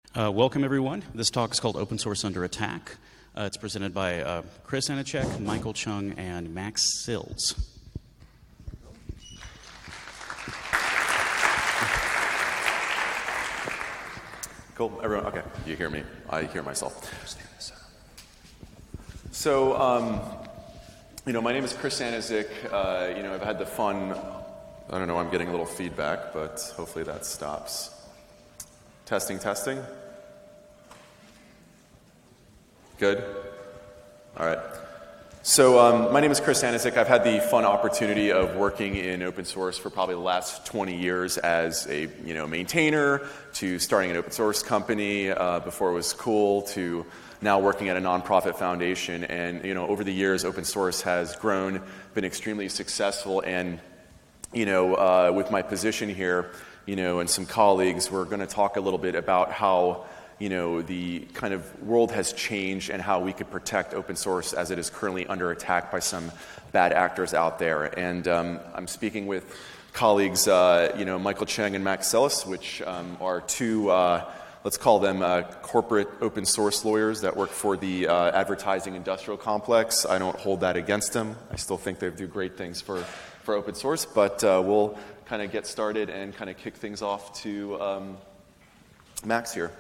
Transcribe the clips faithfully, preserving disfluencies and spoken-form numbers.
Uh, welcome, everyone. This talk is called Open Source Under Attack. Uh, it's presented by uh, Chris Aniszczyk, Michael Chung, and Max Sills. Cool, everyone, okay, you hear me, I hear myself. So, um, you know, my name is Chris Aniszczyk. Uh, you know, I've had the fun, I don't know, I'm getting a little feedback, but hopefully that stops. Testing, testing. Good? All right. So um, my name is Chris Aniszczyk. I've had the fun opportunity of working in open source for probably the last twenty years as a you know maintainer, to starting an open source company uh, before it was cool, to now working at a nonprofit foundation. And you know, over the years, open source has grown, been extremely successful. And you know, uh, with my position here, you know, and some colleagues, we're going to talk a little bit about how you know, the kind of world has changed and how we could protect open source as it is currently under attack by some bad actors out there. And um, I'm speaking with colleagues, uh, you know, Michael Chung and Max Sills, which um, are two, uh, let's call them uh, corporate open source lawyers that work for the uh, advertising industrial complex. I don't hold that against them. I still think they do great things for, for open source, but uh, we'll kind of get started and kind of kick things off to um, Max here.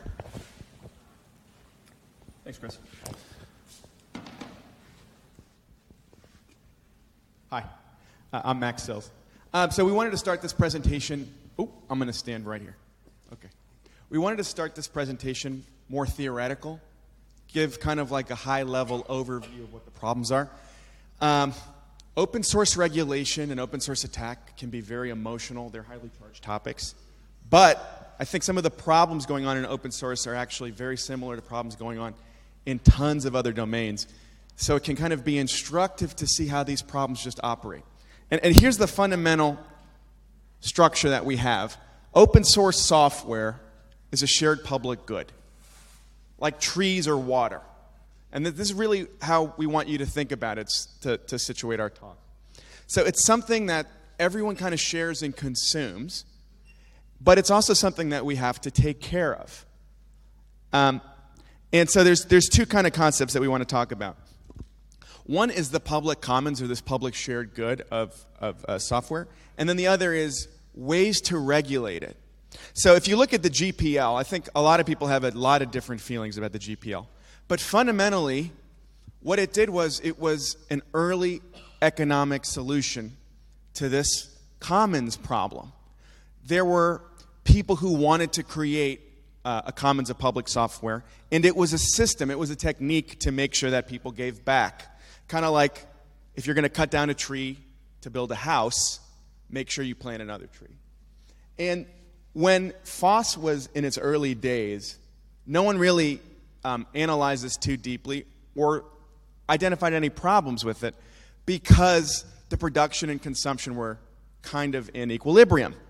Thanks, Chris. Hi, uh, I'm Max Sills. Um, so we wanted to start this presentation. Oh, I'm going to stand right here. Okay. We wanted to start this presentation more theoretical, give kind of like a high-level overview of what the problems are. Um, open source regulation and open source attack can be very emotional. They're highly charged topics. But I think some of the problems going on in open source are actually very similar to problems going on in tons of other domains. So it can kind of be instructive to see how these problems just operate. And, and here's the fundamental structure that we have. Open source software is a shared public good, like trees or water. And this is really how we want you to think about it to, to situate our talk. So it's something that everyone kind of shares and consumes, but it's also something that we have to take care of. Um, And so there's there's two kind of concepts that we want to talk about. One is the public commons, or this public shared good of, of uh, software. And then the other is ways to regulate it. So if you look at the G P L, I think a lot of people have a lot of different feelings about the G P L. But fundamentally, what it did was it was an early economic solution to this commons problem. There were people who wanted to create Uh, a commons of public software, and it was a system, it was a technique to make sure that people gave back. Kind of like if you're going to cut down a tree to build a house, make sure you plant another tree. And when FOSS was in its early days, no one really um, analyzed this too deeply or identified any problems with it because the production and consumption were kind of in equilibrium.